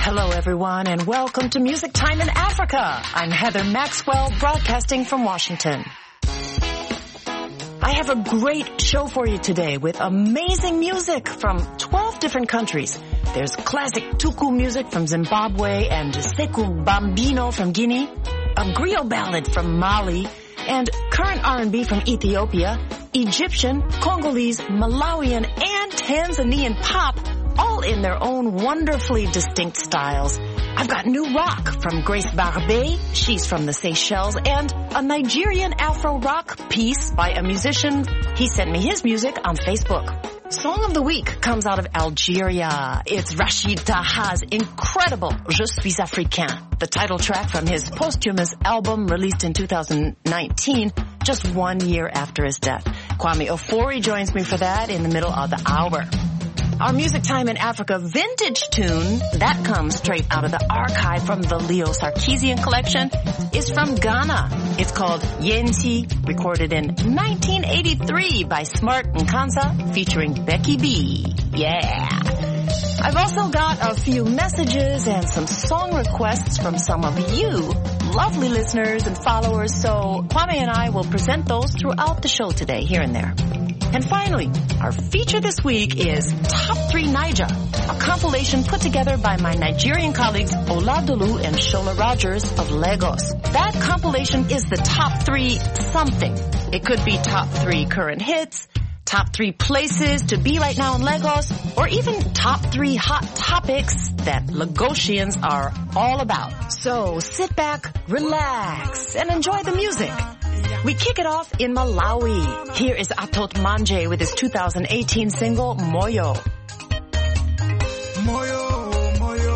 Hello, everyone, and welcome to Music Time in Africa. I'm Heather Maxwell, broadcasting from Washington. I have a great show for you today with amazing music from 12 different countries. There's classic Tuku music from Zimbabwe and Sekou Bambino from Guinea, a griot ballad from Mali, and current R&B from Ethiopia, Egyptian, Congolese, Malawian, and Tanzanian pop, all in their own wonderfully distinct styles. I've got new rock from Grace Barbé, she's from the Seychelles, and a Nigerian Afro rock piece by a musician. He sent me his music on Facebook. Song of the week comes out of Algeria. It's Rachid Taha's incredible Je suis Africain, the title track from his posthumous album released in 2019, just 1 year after his death. Kwame Ofori joins me for that in the middle of the hour. Our Music Time in Africa vintage tune, that comes straight out of the archive from the Leo Sarkeesian collection, is from Ghana. It's called Yenti, recorded in 1983 by Smart Nkansa, featuring Becky B. Yeah. I've also got a few messages and some song requests from some of you, lovely listeners and followers, so Kwame and I will present those throughout the show today, here and there. And finally, our feature this week is Top 3 Naija, a compilation put together by my Nigerian colleagues Oladolu and Shola Rogers of Lagos. That compilation is the top 3 something. It could be top 3 current hits, top 3 places to be right now in Lagos, or even top 3 hot topics that Lagosians are all about. So sit back, relax, and enjoy the music. We kick it off in Malawi. Here is Atot Manje with his 2018 single, Moyo. Moyo, moyo,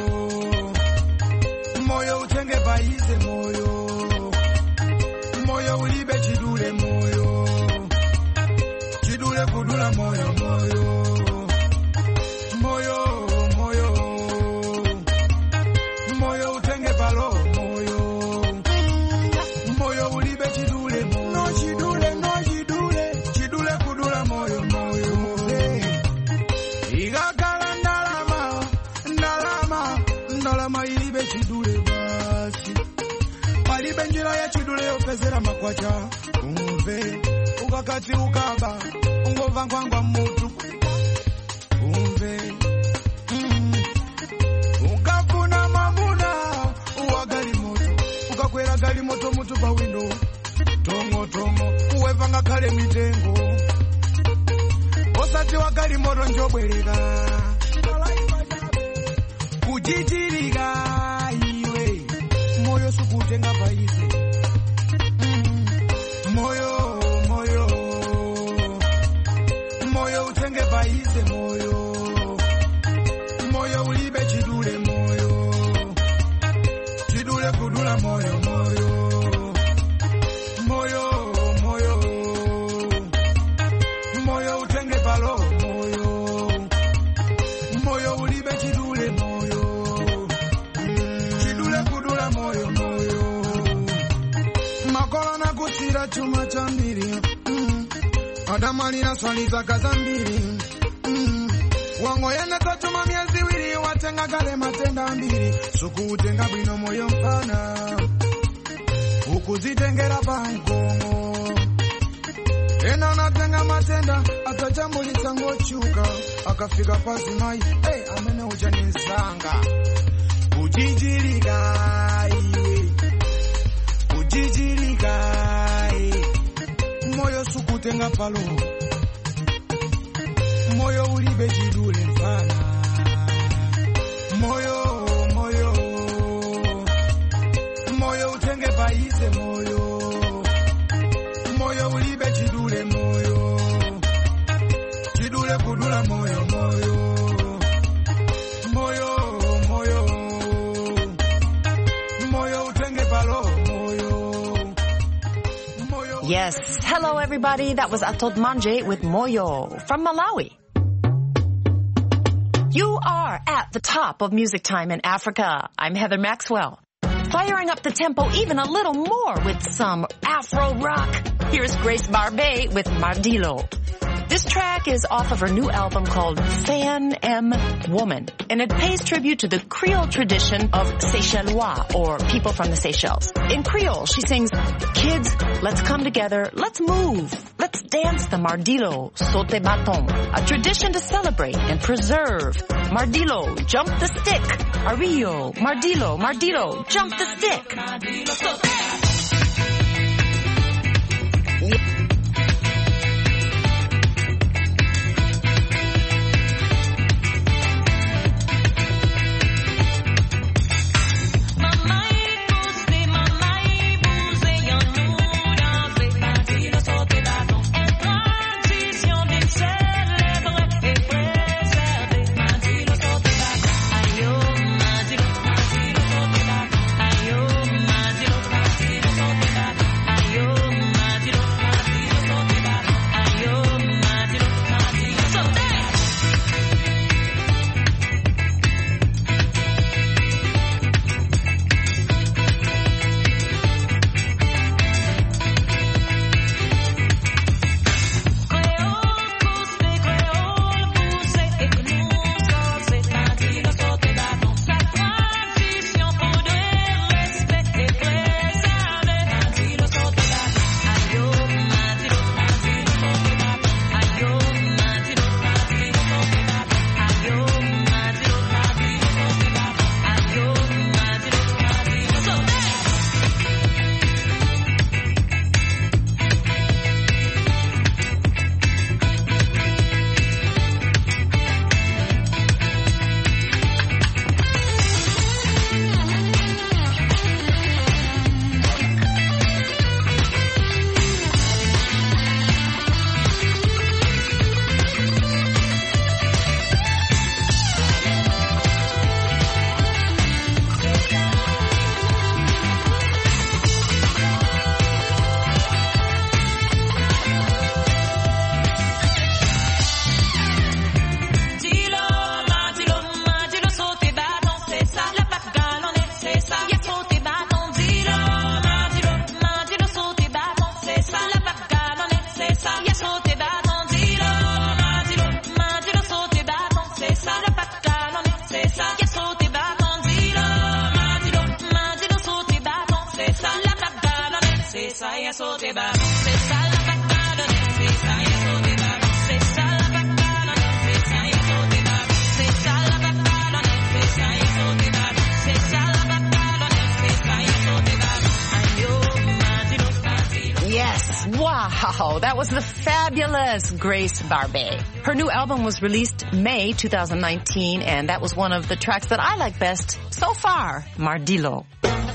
moyo utenge baize moyo, moyo ulibe chidule moyo, chidule kudula moyo moyo, moyo, moyo, moyo utenge balo moyo, moyo ulibe chidule moyo, no chidule, no chidule, chidule kudula moyo moyo, igakala ndalama ilibe chidule basi, palibe njira ya chidule yopezera makwacha, umve, ukakati ukaba, ungova nkwangwa mutu, umve, ukafuna mamuna, uwagali moto, ukakwera gali moto mutu pa window, tongo tongo, uwevanga kale mitengo, osati wagali moto njobwereka, kujijiriga iwe, moyo sukutenga baize, moyo, moyo, moyo utenge baize moyo, moyo ulibe chidule moyo, chidule kudula moyo moyo, moyo, moyo, moyo utenge balo moyo, moyo ulibe chidule moyo, chidule kudula moyo moyo, makola na kusira chuma cha mbili, adamani na swali za kazambili, wango yene tachuma miezi wili, watenga gale matenda mbili, suku utenga bino moyo mpana, ukuzitengera bankongo, ena natenga matenda, atajambuli tango chuka, akafika pasi mai, amene ujani nsanga, ujijiriga iwe, ujijiriga iwe, moyo sukutenga palo, moyo ulibe jidule mfana, moyo, moyo, moyo utenge baize moyo, moyo ulibe jidule moyo, jidule kudula moyo moyo, moyo, moyo, moyo utenge palo moyo, moyo. Yes, hello everybody, that was Atot Manje with Moyo from Malawi. You are at the top of Music Time in Africa. I'm Heather Maxwell. Firing up the tempo even a little more with some Afro rock. Here's Grace Barbé with Mardilo. This track is off of her new album called Fan M Woman, and it pays tribute to the Creole tradition of Seychellois, or people from the Seychelles. In Creole, she sings, "Kids, let's come together, let's move, let's dance the Mardilo, Saute Bâton," a tradition to celebrate and preserve. Mardilo, jump the stick. Arillo, Mardilo, Mardilo, jump the stick. Wow, that was the fabulous Grace Barbe. Her new album was released May 2019, and that was one of the tracks that I like best so far, Mardilo.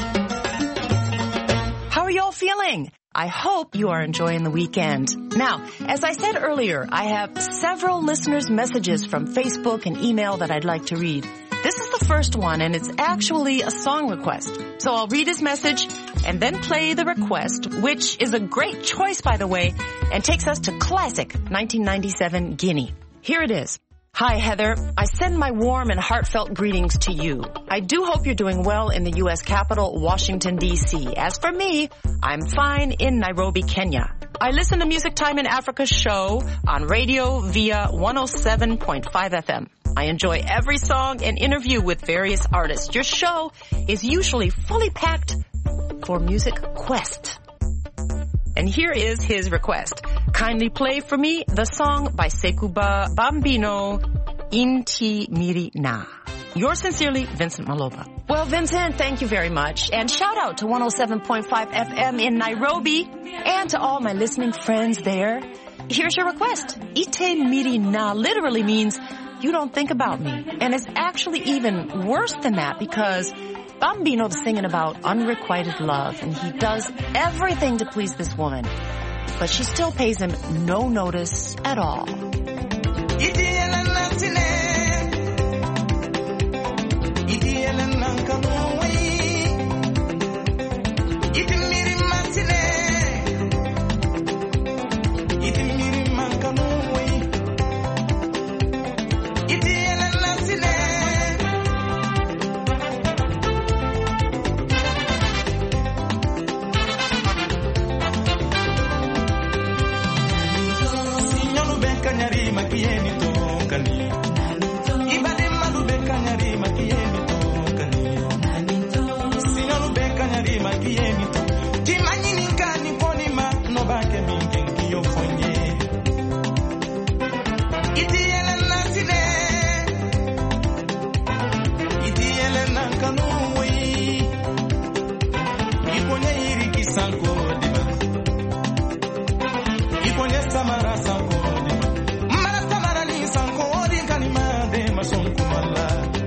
How are y'all feeling? I hope you are enjoying the weekend. Now, as I said earlier, I have several listeners' messages from Facebook and email that I'd like to read. This is the first one, and it's actually a song request. So I'll read his message and then play the request, which is a great choice, by the way, and takes us to classic 1997 Guinea. Here it is. Hi, Heather. I send my warm and heartfelt greetings to you. I do hope you're doing well in the U.S. capital, Washington, D.C. As for me, I'm fine in Nairobi, Kenya. I listen to Music Time in Africa show on radio via 107.5 FM. I enjoy every song and interview with various artists. Your show is usually fully packed for Music Quest. And here is his request. Kindly play for me the song by Sekou Bambino, Inti Miri Na. Yours sincerely, Vincent Maloba. Well, Vincent, thank you very much. And shout out to 107.5 FM in Nairobi and to all my listening friends there. Here's your request. Ite Miri Na literally means you don't think about me. And it's actually even worse than that because Bambino's singing about unrequited love, and he does everything to please this woman. But she still pays him no notice at all. masonkumala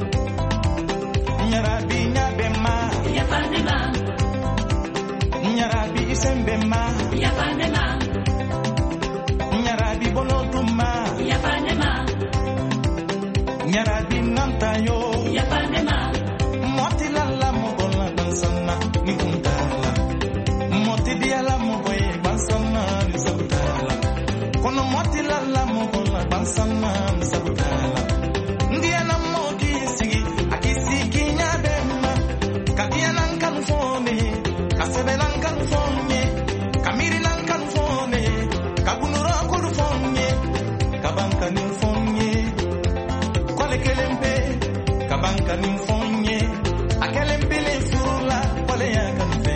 nyarabi nyabema yapanema nyarabi isembema yapanema nyarabi bolotuma yapanema nyarabi nantayo yapanema motilala mogola bansana nikundala motidiala mogoye bansana nisabutala kono motilala mogola bansana nisabutala ndiana modi sigi akisigi nyabema kadiana kanfone kasebela kanfone kamiri kanfone kabunura kurfone kabanka ninfone kolekelembe kabanka ninfone akelembele furula kole ya kanfe.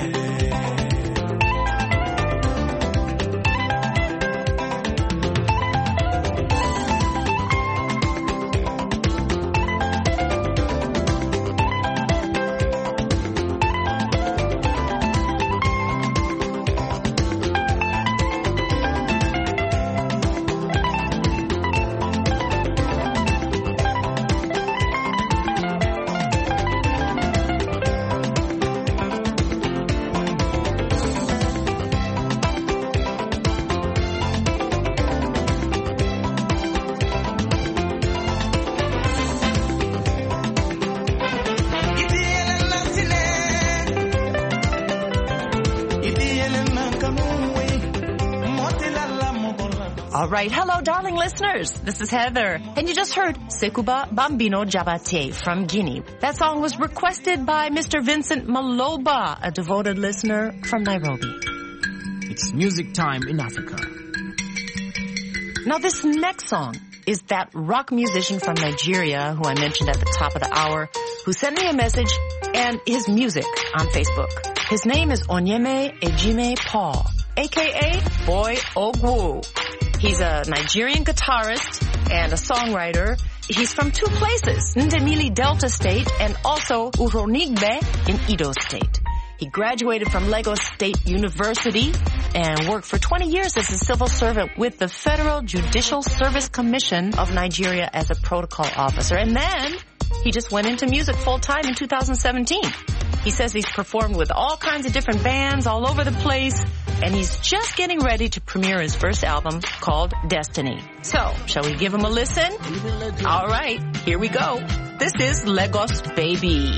All right. Hello, darling listeners. This is Heather. And you just heard Sekuba Bambino Jabate from Guinea. That song was requested by Mr. Vincent Maloba, a devoted listener from Nairobi. It's music time in Africa. Now, this next song is that rock musician from Nigeria who I mentioned at the top of the hour, who sent me a message and his music on Facebook. His name is Onyeme Ejime Paul, a.k.a. Boy Ogwu. He's a Nigerian guitarist and a songwriter. He's from two places, Ndemili Delta State and also Uronigbe in Edo State. He graduated from Lagos State University and worked for 20 years as a civil servant with the Federal Judicial Service Commission of Nigeria as a protocol officer. And then he just went into music full time in 2017. He says he's performed with all kinds of different bands all over the place, and he's just getting ready to premiere his first album called Destiny. So, shall we give him a listen? All right, here we go. This is Lagos Baby.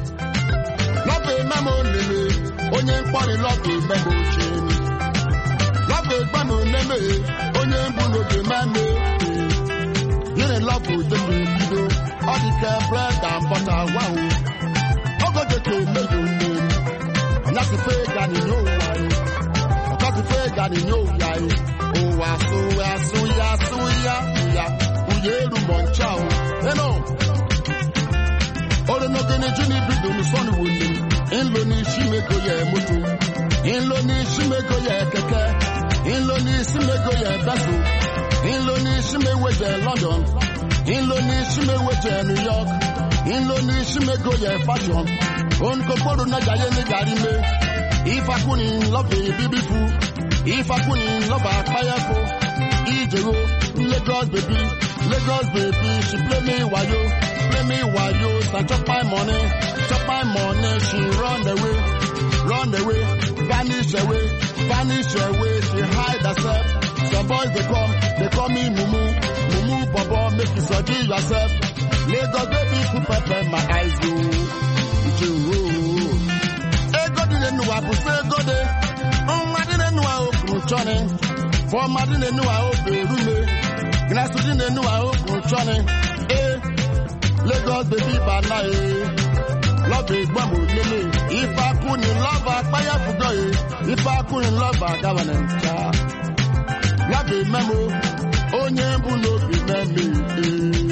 New York. If I couldn't love a baby fool, if I couldn't love a fireful, Ijero, Lagos baby, she play me wayo, so chop my money, she run away, vanish away, she hide herself. Some boys they call me Mumu, Bobo, make you study yourself. Lagos baby, put pepper in my eyes, you. No, I put say go there. I didn't know I open Johnny. For I didn't know I open room. And I didn't know I open Johnny. Lagos baby banana. Love is bamboo lily. If I couldn't love a fire for go. If I couldn't love a government. Love is memo. Onye bu no be me.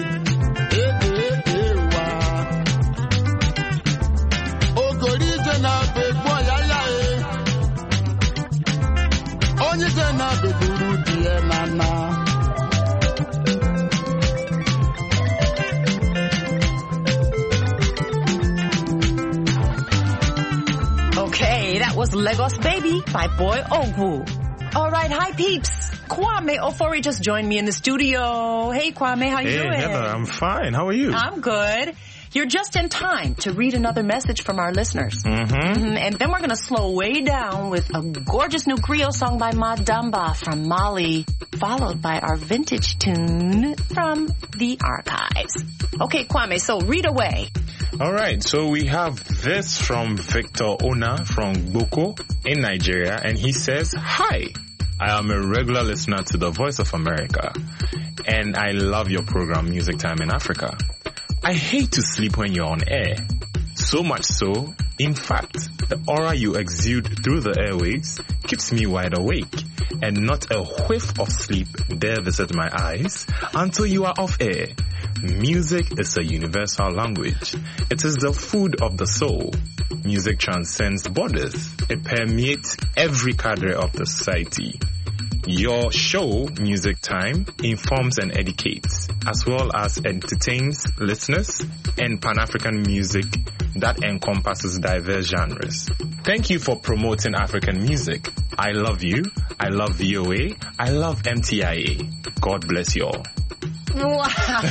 Okay, that was Lagos Baby by Boy Ogwu. All right, hi peeps. Kwame Ofori just joined me in the studio. Hey, Kwame, how you doing? Hey, Heather, I'm fine. How are you? I'm good. You're just in time to read another message from our listeners. And then we're going to slow way down with a gorgeous new Creole song by Madamba from Mali, followed by our vintage tune from the archives. Okay, Kwame, so read away. All right, so we have this from Victor Ona from Boko in Nigeria, and he says, "Hi, I am a regular listener to the Voice of America, and I love your program, Music Time in Africa. I hate to sleep when you're on air. So much so, in fact, the aura you exude through the airwaves keeps me wide awake, and not a whiff of sleep dare visit my eyes until you are off air. Music is a universal language. It is the food of the soul. Music transcends borders. It permeates every cadre of the society. Your show, Music Time, informs and educates, as well as entertains listeners and Pan-African music that encompasses diverse genres. Thank you for promoting African music. I love you. I love VOA. I love MTIA. God bless you all." Wow.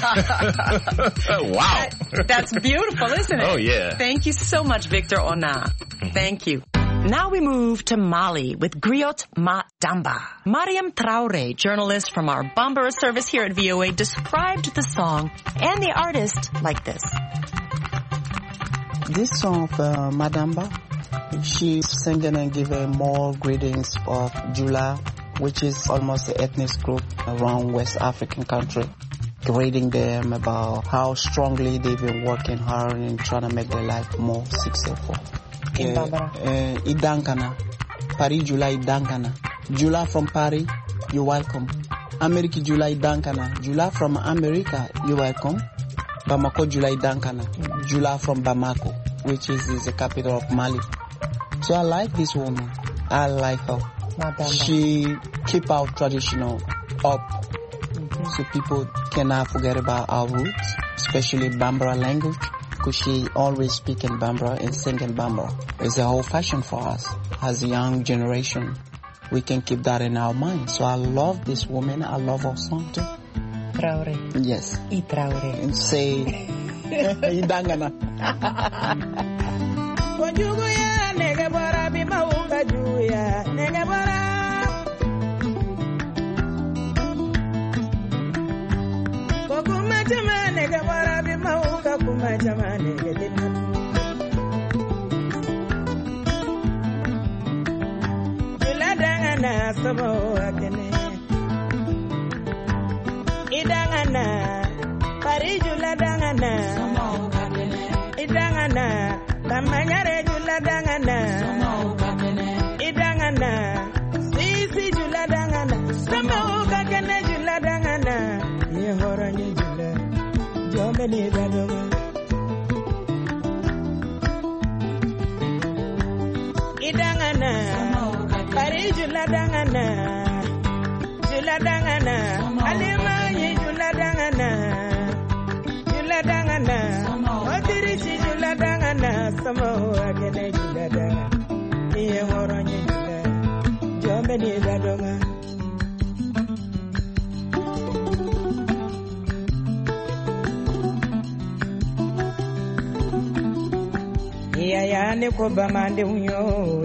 Wow. That's beautiful, isn't it? Oh, yeah. Thank you so much, Victor Ona. Thank you. Now we move to Mali with Griot Madamba. Mariam Traore, journalist from our Bambara service here at VOA, described the song and the artist like this. This song of Madamba, she's singing and giving more greetings of Jula, which is almost an ethnic group around West African country, greeting them about how strongly they've been working hard and trying to make their life more successful. Idankana. Paris Jula Idankana. Jula from Paris, you're welcome. America Jula Idankana. Jula from America, you're welcome. Bamako Jula Idankana. Jula from Bamako, which is the capital of Mali. So I like this woman. I like her. She keep our traditional up. So people cannot forget about our roots, especially Bambara language, because she always speak in Bambara and sing in Bambara. It's a whole fashion for us as a young generation. We can keep that in our mind. So I love this woman. I love her song too. Traore. Yes. I Traore. And say, Idangana. Idangana, Paris Jula dangana, Idangana, Kamanyare Jula dangana, Idangana, Sisi Jula dangana, Samoka Kene Jula dangana, Yehorani Jula, Jomeni Dadoma. Idangana, Paris Jula dangana, Jula dangana, Alemanya Jula dangana, Jula dangana, Otirichi Jula dangana, Samoa Kene Jula dangana, Yehorani Jula, Jomeni Dadoma. Yayane ko bamande unyo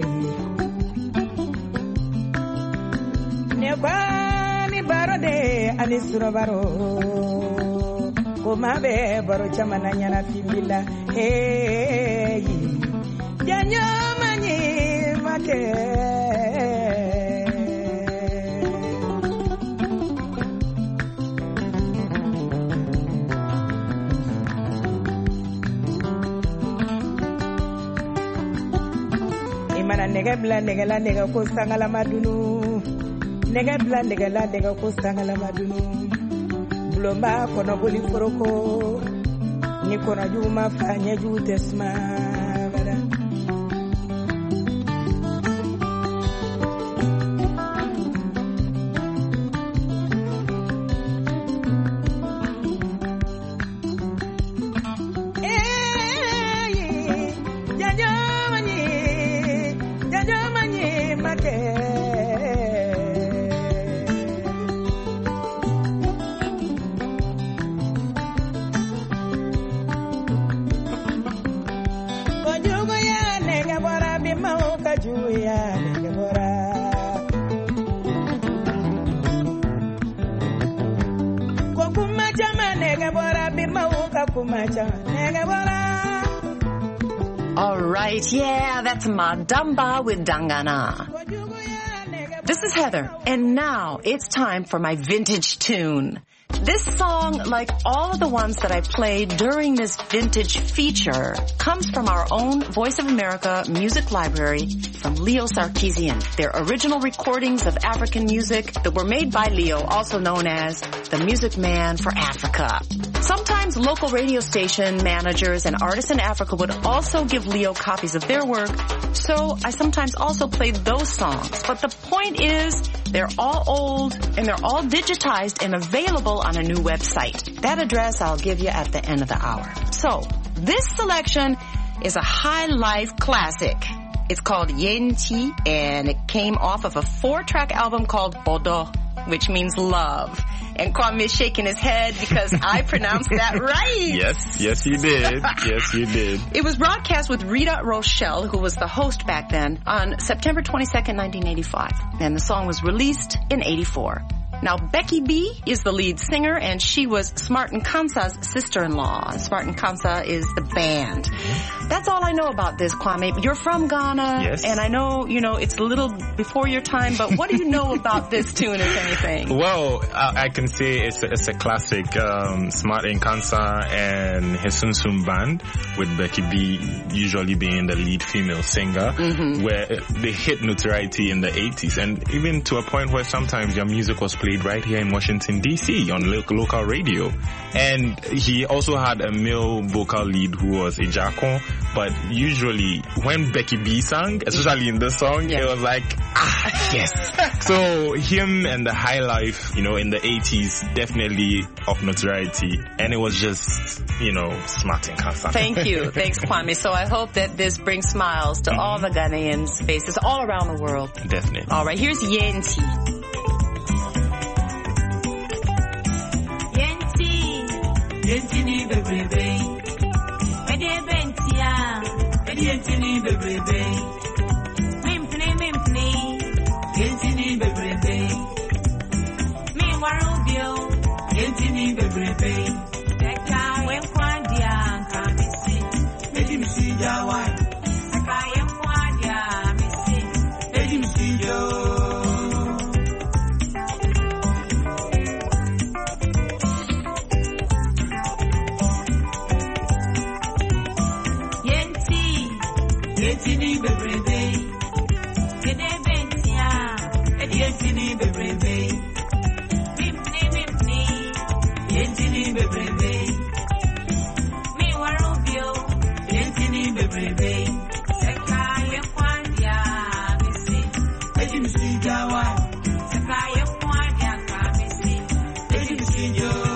ne bani barode anisuro baro ko mabe baro chamana nyana fimbila hey janyo mani make Negabla nega ko sangala madunu negabla nega ko sangala madunu blomba kono boli foroko ni kono juma fanya jute sma bada All right, yeah, that's Madamba with Dangana. This is Heather, and now it's time for my vintage tune. This song, like all of the ones that I played during this vintage feature, comes from our own Voice of America music library from Leo Sarkeesian. They're original recordings of African music that were made by Leo, also known as the Music Man for Africa. Sometimes local radio station managers and artists in Africa would also give Leo copies of their work, so I sometimes also played those songs. But the point is, they're all old and they're all digitized and available on a new website. That address I'll give you at the end of the hour. So, this selection is a high life classic. It's called Yenti, and it came off of a 4-track album called Odo, which means love. And Kwame is shaking his head because I pronounced that right. Yes, you did. Yes, you did. It was broadcast with Rita Rochelle, who was the host back then, on September 22nd, 1985. And the song was released in 84. Now, Becky B is the lead singer, and she was Smart Nkansa's sister-in-law. Smart Nkansa is the band. That's all I know about this, Kwame. You're from Ghana, yes. And I know, it's a little before your time, but what do you know about this tune, if anything? Well, I can say it's a classic. Smart Nkansa and Hesunsum band, with Becky B usually being the lead female singer, where they hit notoriety in the 80s, and even to a point where sometimes their music was played right here in Washington, D.C. on local radio. And he also had a male vocal lead who was Ejakon, but usually when Becky B sang, especially in this song, it was like, yes. So him and the high life, in the 80s, definitely of notoriety. And it was just, Smart Nkansa. Thank you. Thanks, Kwame. So I hope that this brings smiles to all the Ghanaians' faces all around the world. Definitely. All right, here's Yenti. Yentini bebrebe, ede bentia, ede yentini bebrebe, mimpni, yentini bebrebe, mi warubio, yentini bebrebe, eka wenkwandia kamisi, edi misi jawai, eka wenkwandia misi, edi misi jo. Yentini bebrebe, kede bentia, edi yentini bebrebe, mimpni, yentini bebrebe, mi warubio, yentini bebrebe, seka yekwandia misi, edi misi jawa, seka yekwandia kamisi, edi misi jo.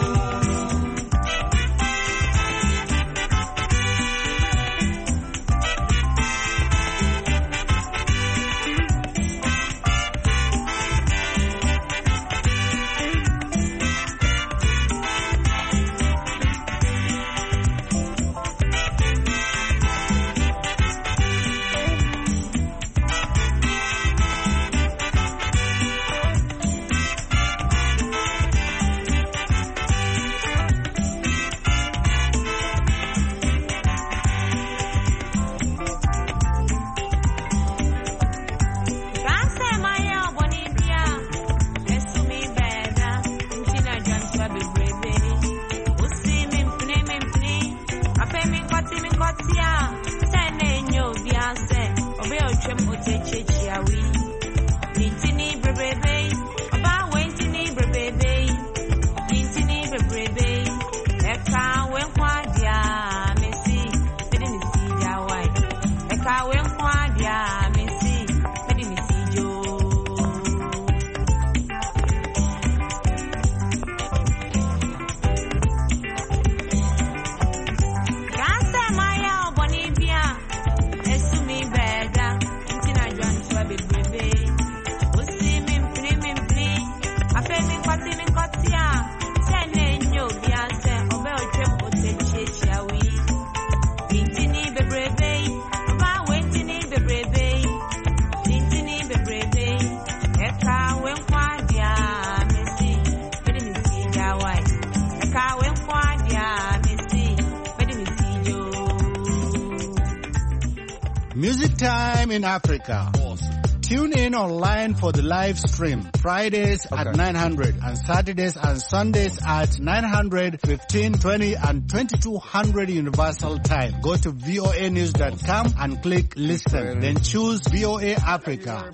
Music Time in Africa. Tune in online for the live stream. Fridays at 900 and Saturdays and Sundays at 900, 1520 and 2200 Universal Time. Go to voanews.com and click listen. Then choose VOA Africa.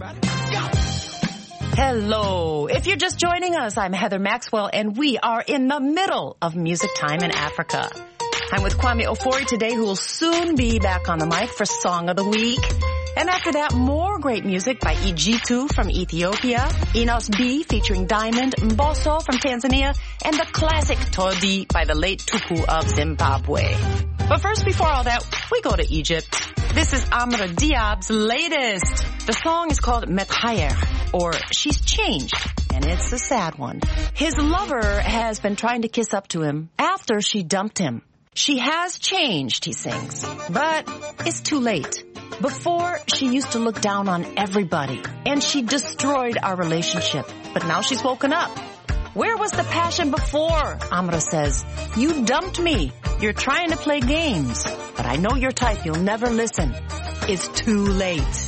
Hello. If you're just joining us, I'm Heather Maxwell, and we are in the middle of Music Time in Africa. I'm with Kwame Ofori today, who will soon be back on the mic for Song of the Week. And after that, more great music by Ijitu from Ethiopia, Enos B featuring Diamond, Mbosso from Tanzania, and the classic Todi by the late Tuku of Zimbabwe. But first, before all that, we go to Egypt. This is Amra Diab's latest. The song is called Methayer, or She's Changed, and it's a sad one. His lover has been trying to kiss up to him after she dumped him. She has changed, he sings, but it's too late. Before, she used to look down on everybody, and she destroyed our relationship. But now she's woken up. Where was the passion before? Amra says, you dumped me. You're trying to play games. But I know your type. You'll never listen. It's too late.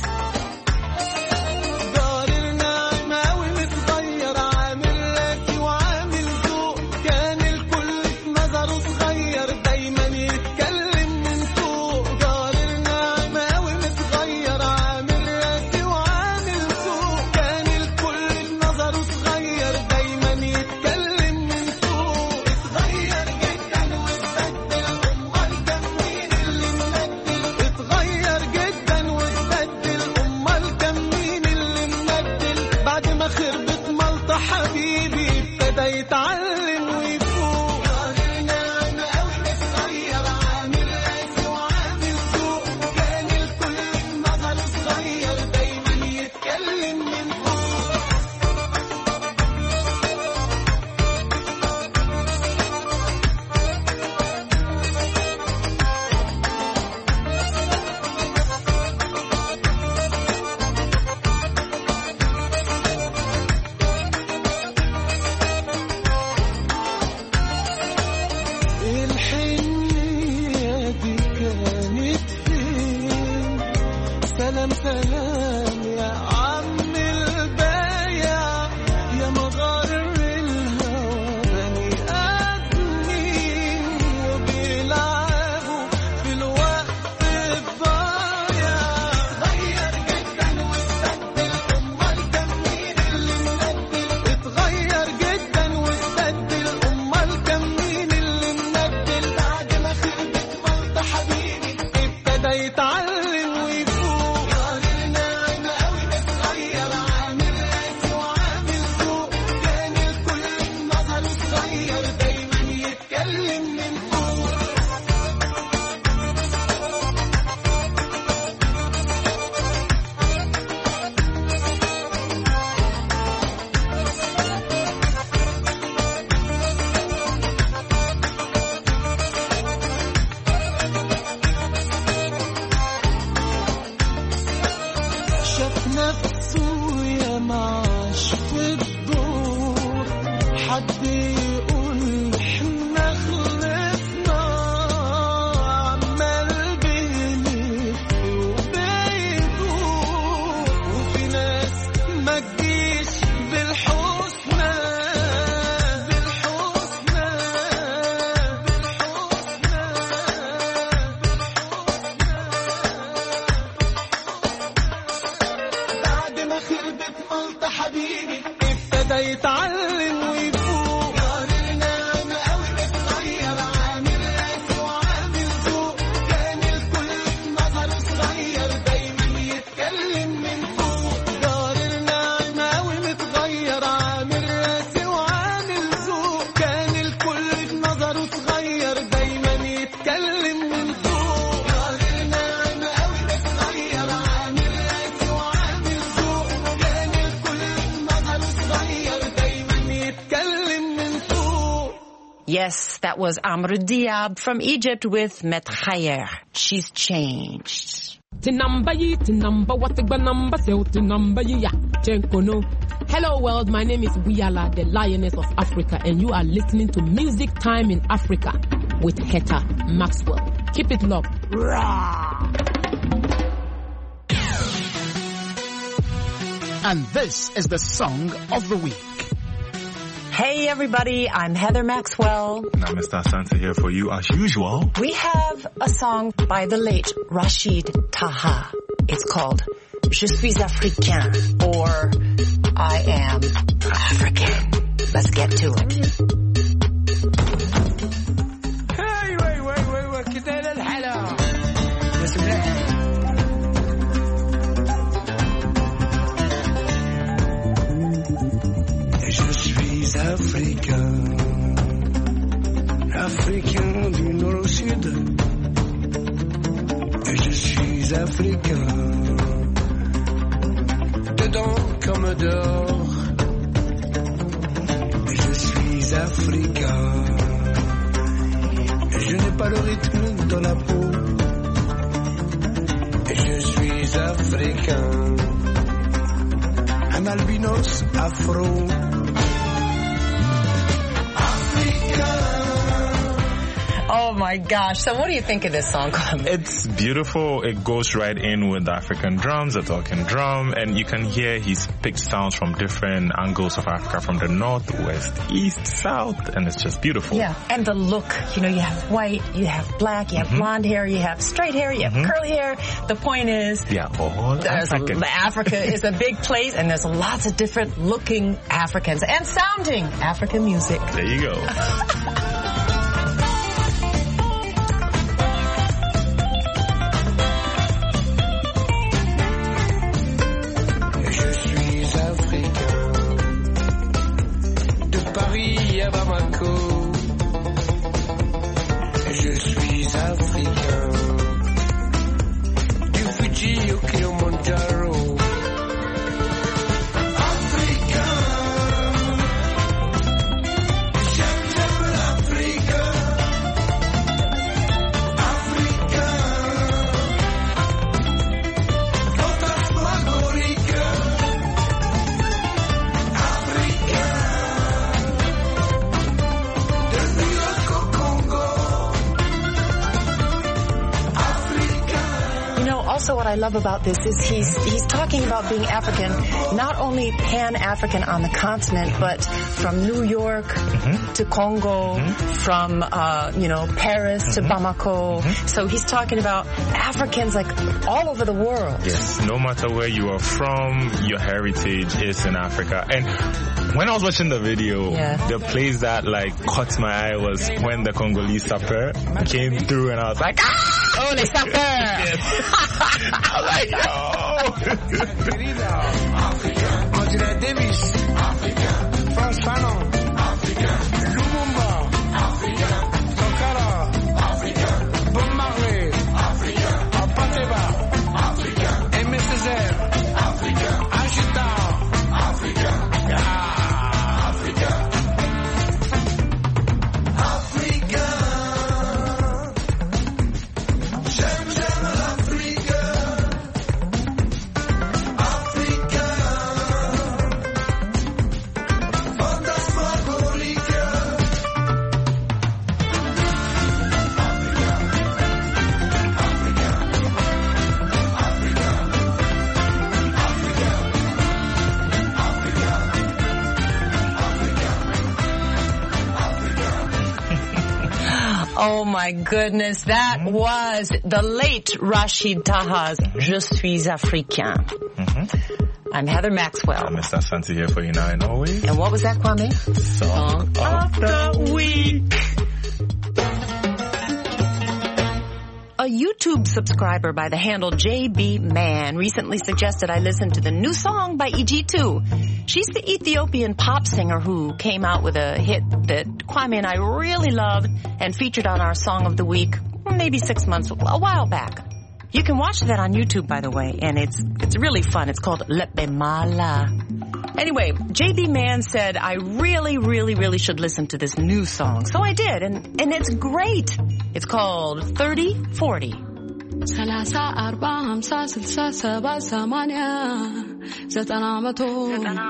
Yes, that was Amr Diab from Egypt with Methayer. She's changed. Hello world, my name is Wiyala, the Lioness of Africa, and you are listening to Music Time in Africa with Heather Maxwell. Keep it locked. And this is the Song of the Week. Hey everybody, I'm Heather Maxwell. Now Mr. Asante here for you as usual. We have a song by the late Rachid Taha. It's called Je suis africain, or I am African. Let's get to it. Hey, wait, كده الحلا. بسم الله. Je suis africain, africain du nord au sud. Et je suis africain, dedans comme dehors. Et je suis africain, et je n'ai pas le rythme dans la peau. Et je suis africain, un albinos afro. Oh my gosh. So what do you think of this song, Kwame? It's beautiful. It goes right in with the African drums, the talking drum, and you can hear he's picked sounds from different angles of Africa, from the north, west, east, south, and it's just beautiful. Yeah, and the look. You know, you have white, you have black, you have blonde hair, you have straight hair, you have curly hair. The point is, Africa is a big place, and there's lots of different looking Africans and sounding African music. There you go. À Bamako, je suis africain, du Fuji au Kilimanjaro. Africain, j'aime l'Afrique. Africain, fantasmagorique. Africain. Also, what I love about this is he's talking about being African, not only Pan-African on the continent, but from New York to Congo, from Paris to Bamako. So he's talking about Africans like all over the world. Yes, no matter where you are from, your heritage is in Africa. And when I was watching the video, the place that like caught my eye was when the Congolese sapper came through, and I was like, ah! Oh, les sapeurs! I was like, yo! Africa, Angela Davis, Africa, France Fanon, Africa, Lumumba, Africa, Sankara, Africa, Bob Marley, Africa, Apateba, Africa, Aimé Césaire, Africa, Agita, Africa, Africa. Oh my goodness, that was the late Rachid Taha's Je suis africain. I'm Heather Maxwell. I'm Mr. Asante here for you now and always. And what was that, Kwame? Song of the Week. A YouTube subscriber by the handle JB Man recently suggested I listen to the new song by EG2. She's the Ethiopian pop singer who came out with a hit that Kwame and I really loved and featured on our Song of the Week maybe 6 months, a while back. You can watch that on YouTube, by the way, and it's really fun. It's called Lepe Mala. Anyway, JB Man said I really should listen to this new song. So I did, and it's great. It's called 3040. 30 40 50 60 70 8 90 متو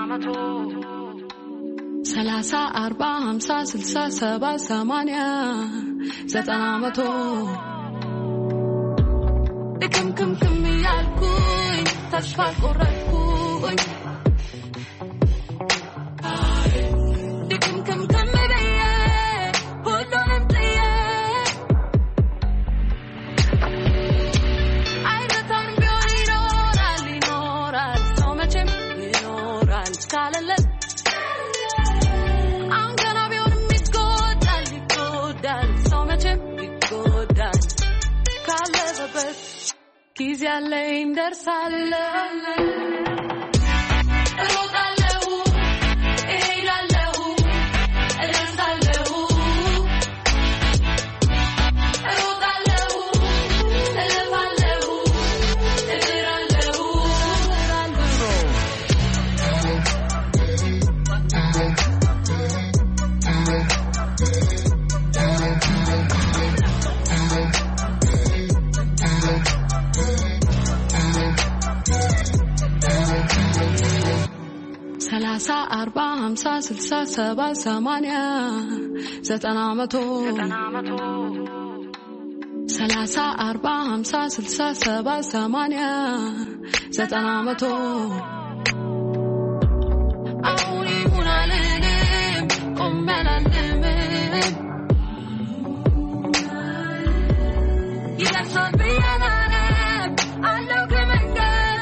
30 40 50 60 70 8 90 متو كم يالكوي تشفى قربكوي ጊዜ አለኝ ደርሳለሁ እሮጣለሁ እሄዳለሁ እደርሳለሁ እሮጣለሁ እለፋለሁ እድራለሁ ሰላሳ አርባ ሃምሳ ስልሳ ሰባ ሰማንያ ዘጠና መቶ ሰላሳ አርባ ሃምሳ ስልሳ ሰባ ሰማንያ ዘጠና መቶ አሁን ይሁን አልልም ቆሜ አላልምም ይደርሳል ብዬ አላለም አለው ከመንገድ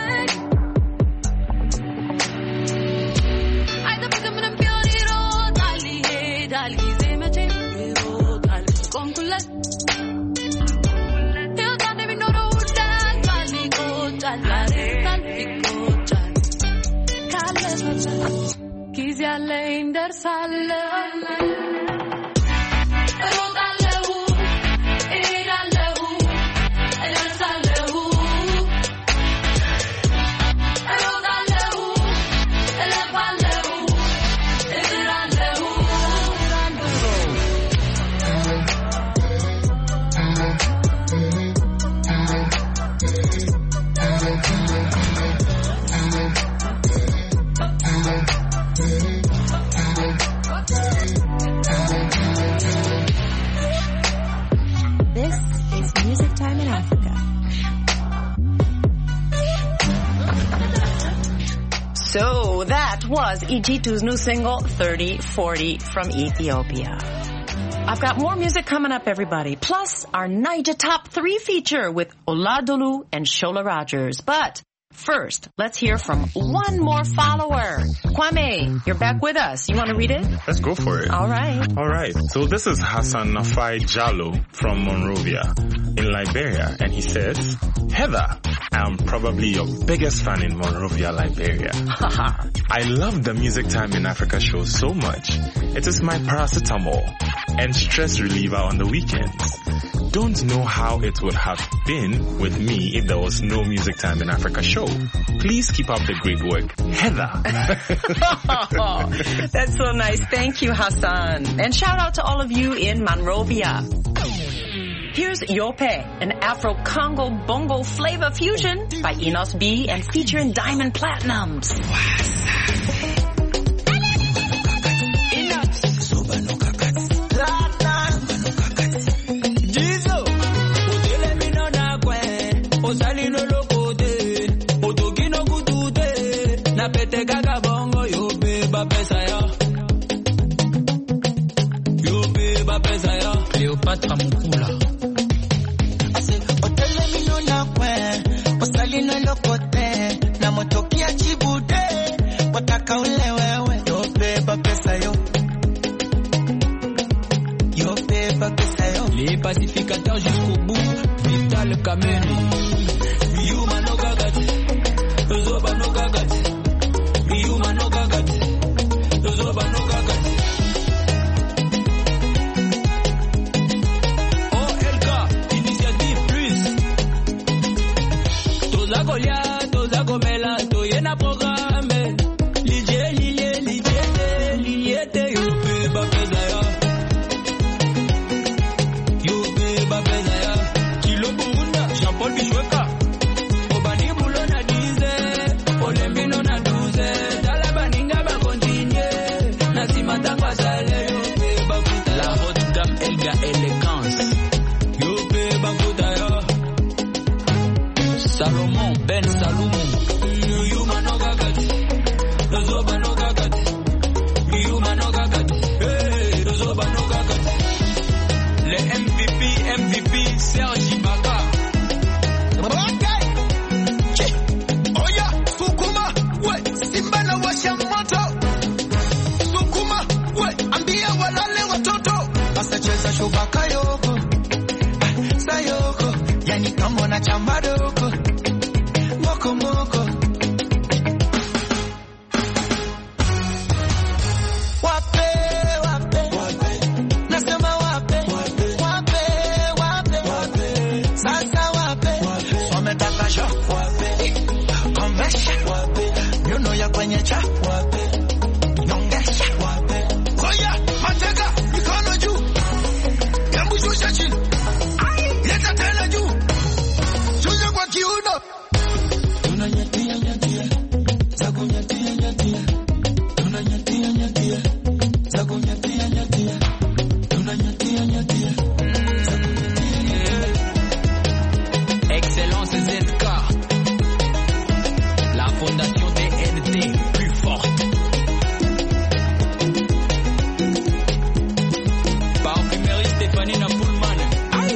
ጊዜ አለኝ ደርሳለሁ እሮጣለሁ እሄዳለሁ እደርሳለሁ እሮጣለሁ እለፋለሁ እድራለሁ This is Music Time in Africa. So that was Ijitu's new single, 3040 from Ethiopia. I've got more music coming up, everybody. Plus, our Niger Top 3 feature with Oladolu and Shola Rogers. But first, let's hear from one more follower. Kwame, you're back with us. You want to read it? Let's go for it. All right. All right. So this is Hassan Nafai Jallo from Monrovia in Liberia. And he says, Heather, I'm probably your biggest fan in Monrovia, Liberia. I love the Music Time in Africa show so much. It is my paracetamol and stress reliever on the weekends. Don't know how it would have been with me if there was no Music Time in Africa show. Please keep up the great work. Heather. That's so nice. Thank you, Hassan. And shout out to all of you in Monrovia. Here's Yope, an Afro-Congo bongo flavor fusion by Enos B and featuring Diamond Platinums. Cleopatra Mukula. Osalino lokote na motokia chibude wataka ule wewe yo beba pesa yo les pacificateurs jusqu'au bout Vital Kameni Yuma no gagati Zoba no gagati Yuma no gagati Zoba no gagati OLK Initiative Plus Toza Goliath Toza Gomela Toyena programme Liete yo beba pesa yo Paul Bishweka Obani bulo na dize Olembino na duze Talabaninga ba continue Nasimata kwa sale Yope bakuta La haute dame Elga Elegance Yope bakuta yo Salomon Ben Salomon Yuma no gagati Zoba no gagati Yuma no gagati Zoba no gagati Le MVP Sergi Baka Cheza shubaka yoko sayoko yani kama na chamba doko moko moko. Wape wape wape, nasema wape wape wape wape, sasa wape wametaka show wape, conversion wape, you know ya kwenye cha wape, nyongesha wape, oya mateka mikono juu, hebu shusha chini, leta tena juu, shusha kwa kiuno. Tunanyatia nyatia, zako nyatia nyatia, tunanyatia nyatia, zako nyatia nyatia, tunanyatia nyatia, zako nyatia nyatia. Excellence ZK, la fondation DNT, plus forte. Parfumerie Stéphanie Napoulman. Aïe.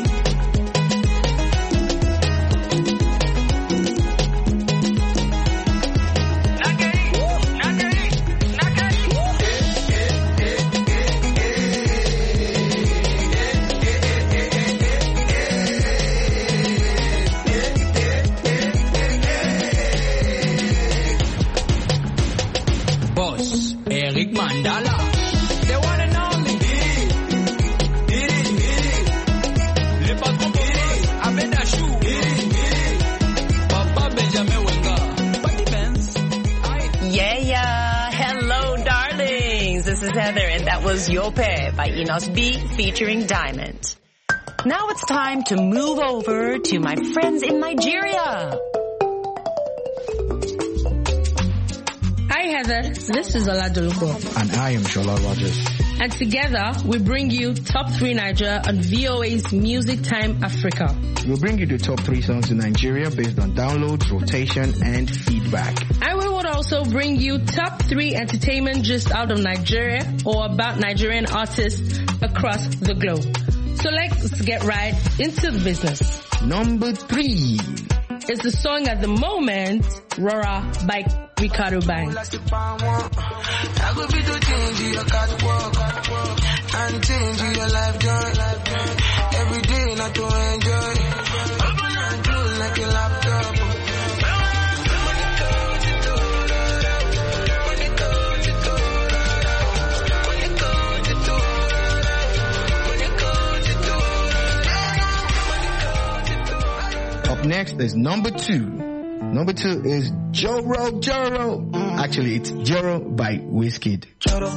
Boss, Eric Mandala. The one and only. Le patron Ahmed Achou. Papa Benjamin Wenga. Buddy Benz. Yeah. Hello, darlings. This is Heather, and that was Yope by Enos B featuring Diamond. Now it's time to move over to my friends in Nigeria. Hi Heather, this is Oladoluko. And I am Shola Rogers. And together we bring you Top 3 Nigeria on VOA's Music Time Africa. We'll bring you the top 3 songs in Nigeria based on downloads, rotation, and feedback. And we would also bring you top 3 entertainment gist out of Nigeria or about Nigerian artists across the globe. So let's get right into the business. Number 3 is the song at the moment, Rora by Ricardo Banks. I go be to change your catwalk and change your life joy. Every day not to enjoy. Open and close like a laptop. Up next is number 2. Number 2 is Joro. Actually, it's Joro by Wizkid. Joro,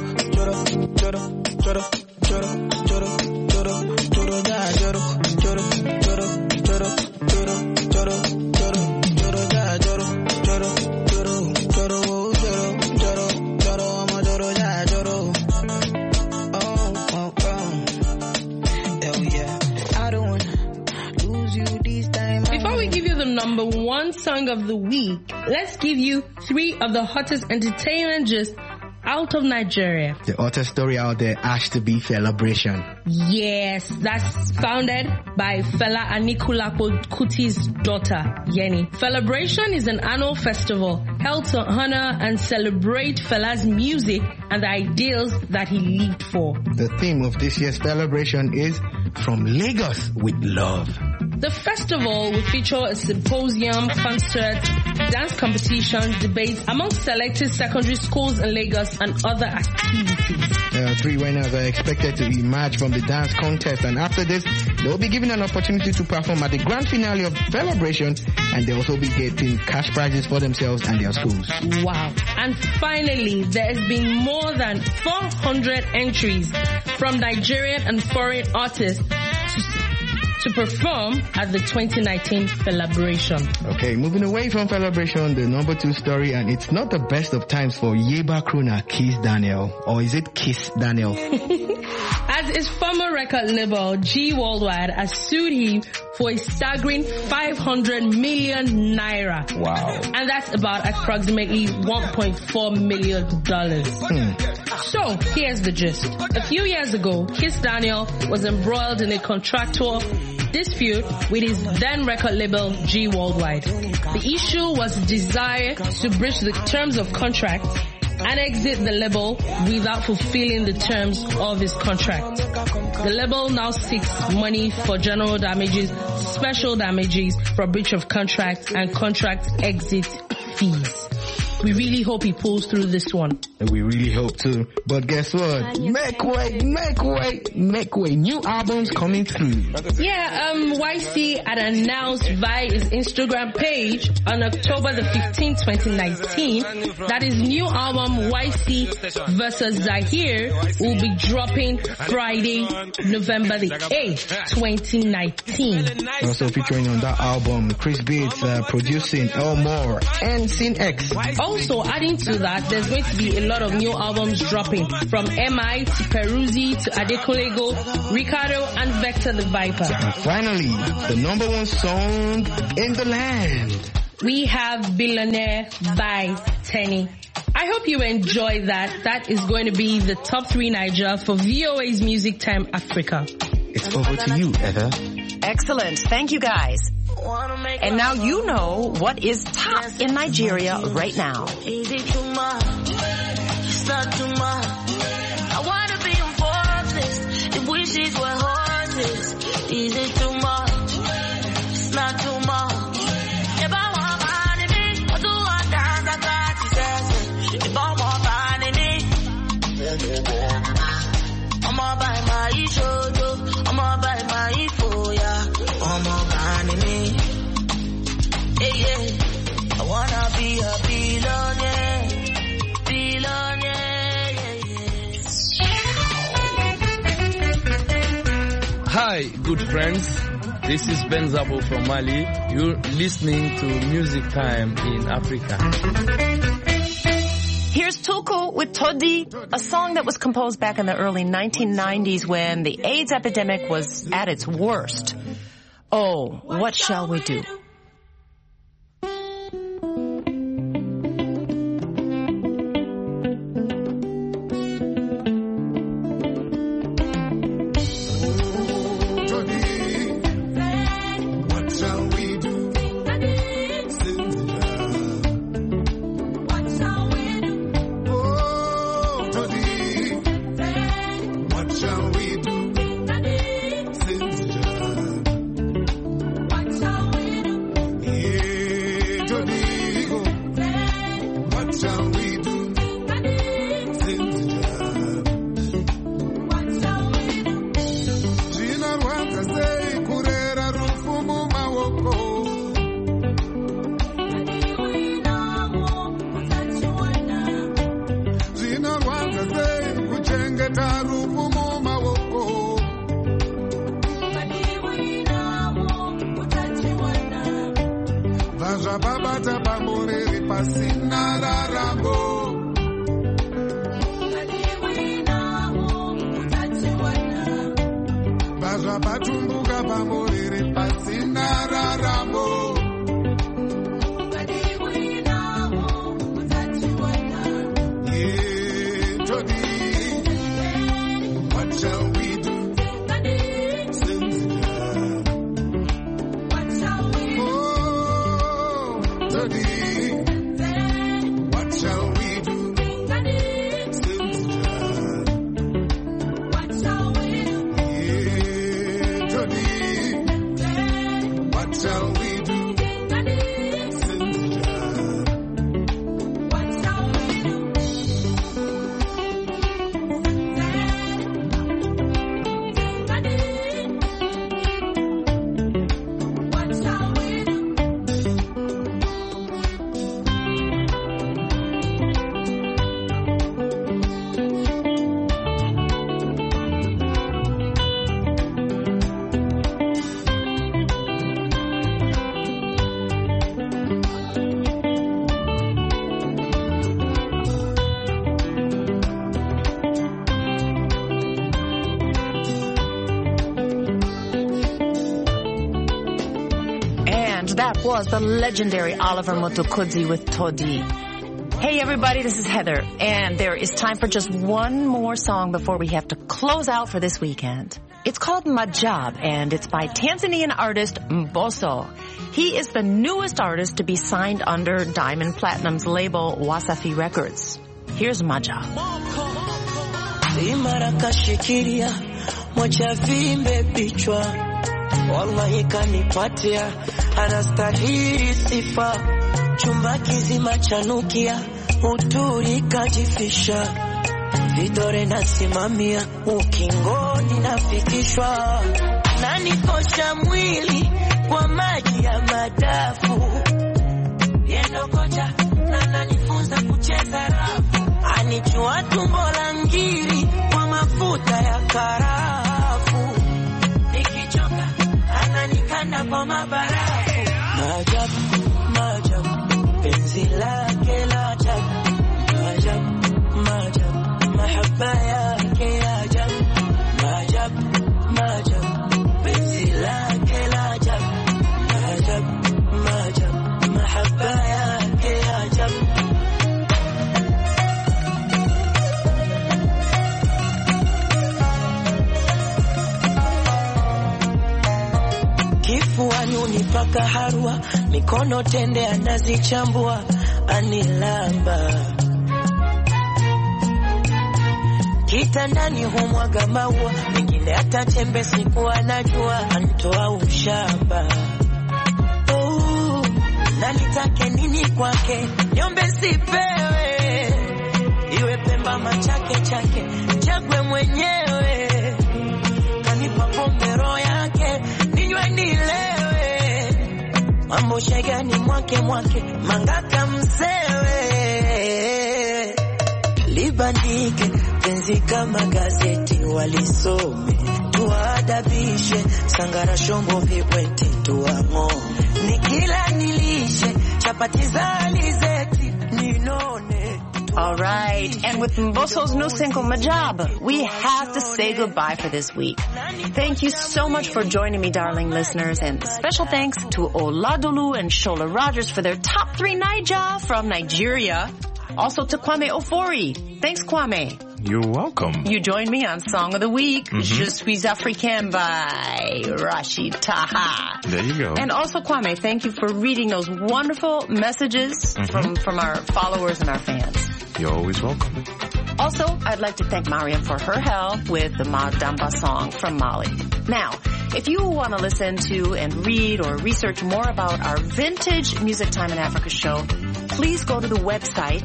number 1 song of the week, let's give you 3 of the hottest entertainment gist out of Nigeria. The hottest story out there has to be Felabration. Yes, that's founded by Fela Anikulapo Kuti's daughter, Yeni. Felabration is an annual festival held to honor and celebrate Fela's music and the ideals that he lived for. The theme of this year's Felabration is From Lagos with Love. The festival will feature a symposium, concert, dance competition, debates among selected secondary schools in Lagos and other activities. 3 winners are expected to emerge from the dance contest, and after this, they'll be given an opportunity to perform at the grand finale of Felabration, and they'll also be getting cash prizes for themselves and their schools. Wow. And finally, there has been more than 400 entries from Nigerian and foreign artists to perform at the 2019 Felabration. Okay, moving away from Felabration, the number 2 story, and it's not the best of times for Yeba crooner Kiss Daniel. Or is it Kiss Daniel? As his former record label, G Worldwide, has sued him for a staggering 500 million naira. Wow. And that's about approximately $1.4 million. So, here's the gist. A few years ago, Kiss Daniel was embroiled in a contractual dispute with his then record label, G Worldwide. The issue was a desire to breach the terms of contract and exit the label without fulfilling the terms of his contract. The label now seeks money for general damages, special damages for breach of contract, and contract exit fees. We really hope he pulls through this one. We really hope to. But guess what? Make way. New albums coming through. Yeah, YC had announced via his Instagram page on October the 15th, 2019, that his new album YC vs. Zahir will be dropping Friday, November the 8th, 2019. Also featuring on that album, Chris Bates producing Elmore and Sin X. Also, adding to that, there's going to be a lot of new albums dropping from MI to Peruzzi to Adekolego, Ricardo, and Vector the Viper. And finally, the number one song in the land. We have Billionaire by Tenny. I hope you enjoy that. That is going to be the top 3 Niger for VOA's Music Time Africa. It's over to you, Heather. Excellent. Thank you, guys. And now you know what is top in Nigeria right now. Is it too much? It's not too much. I want to be on forces. The wishes were horses. Is it too much? It's not too much. If I want my enemy, I do one dance, I got to say. If I want my enemy, I'ma buy my shojo, I'ma buy my foya, I'ma buy enemy. Hey, yeah. I wanna be a billionaire, Hi, good friends. This is Ben Zabo from Mali. You're listening to Music Time in Africa. Here's Tuku with Todi, a song that was composed back in the early 1990s when the AIDS epidemic was at its worst. Oh, what shall we do? That was the legendary Oliver Motokudzi with Todi. Hey everybody, this is Heather, and there is time for just one more song before we have to close out for this weekend. It's called Majab, and it's by Tanzanian artist Mbosso. He is the newest artist to be signed under Diamond Platinum's label Wasafi Records. Here's Majab. Imara kashikilia mocha vimbe bichwa, wallahi kanipatia anastahili sifa, chumba kizima chanukia uturi kajifisha, vidore nasimamia ukingoni nafikishwa, nanikosha mwili kwa maji ya madafu, yendo kocha na nanifunza kucheza rafu, anijua tumbo la ngiri kwa mafuta ya karafu, nikichoka ananikanda kwa mabarafu. Maajabu, maajabu, penzi lake la ajabu. Maajabu, maajabu, mahaba yake ya ajabu. Maajabu, maajabu, penzi lake la ajabu. Maajabu, maajabu, mahaba yake ya ajabu. Kifuani unipaka harua, mikono tende anazichambua, anilamba. Kitandani humwaga maua, mengine hata tembe siku anajua, antoa ushamba. Na nitake nini kwake, niombe sipewe, iwe Pemba machake chake, chagwe mwenyewe. Kanipa pombe roho yake, ninywe nilewe, mambo shegani mwake mwake, mangaka msewe. Libandike penzi kama gazeti walisome, tuadabishe sangara shombo vipweti tuamo, nikila nilishe chapati za alizeti ninone. All right, and with Mboso's new single, Majab, we have to say goodbye for this week. Thank you so much for joining me, darling listeners, and special thanks to Oladolu and Shola Rogers for their top 3 Naija from Nigeria. Also to Kwame Ofori. Thanks, Kwame. You're welcome. You joined me on Song of the Week, Je suis Africaine by Rashid Taha. There you go. And also, Kwame, thank you for reading those wonderful messages from our followers and our fans. You're always welcome. Also, I'd like to thank Mariam for her help with the Madamba song from Mali. Now, if you want to listen to and read or research more about our vintage Music Time in Africa show, please go to the website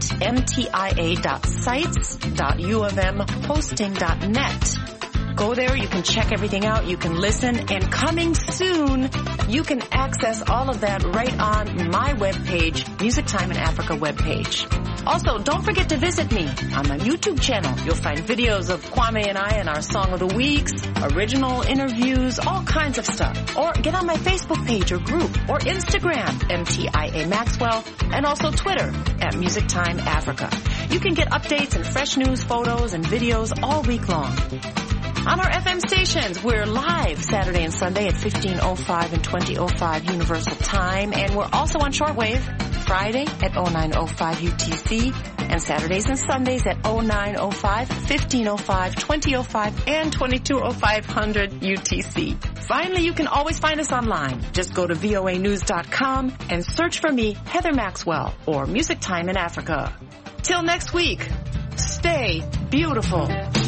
mtia.sites.ufmhosting.net. Go there, you can check everything out, you can listen, and coming soon, you can access all of that right on my webpage, Music Time in Africa webpage. Also, don't forget to visit me on my YouTube channel. You'll find videos of Kwame and I and our Song of the Weeks, original interviews, all kinds of stuff. Or get on my Facebook page or group, or Instagram, MTIA Maxwell, and also Twitter at Music Time Africa. You can get updates and fresh news, photos, and videos all week long. On our FM stations, we're live Saturday and Sunday at 15:05 and 20:05 Universal Time, and we're also on shortwave Friday at 09:05 UTC, and Saturdays and Sundays at 09:05, 15:05, 20:05, and 22:05 UTC. Finally, you can always find us online. Just go to voanews.com and search for me, Heather Maxwell, or Music Time in Africa. Till next week, stay beautiful.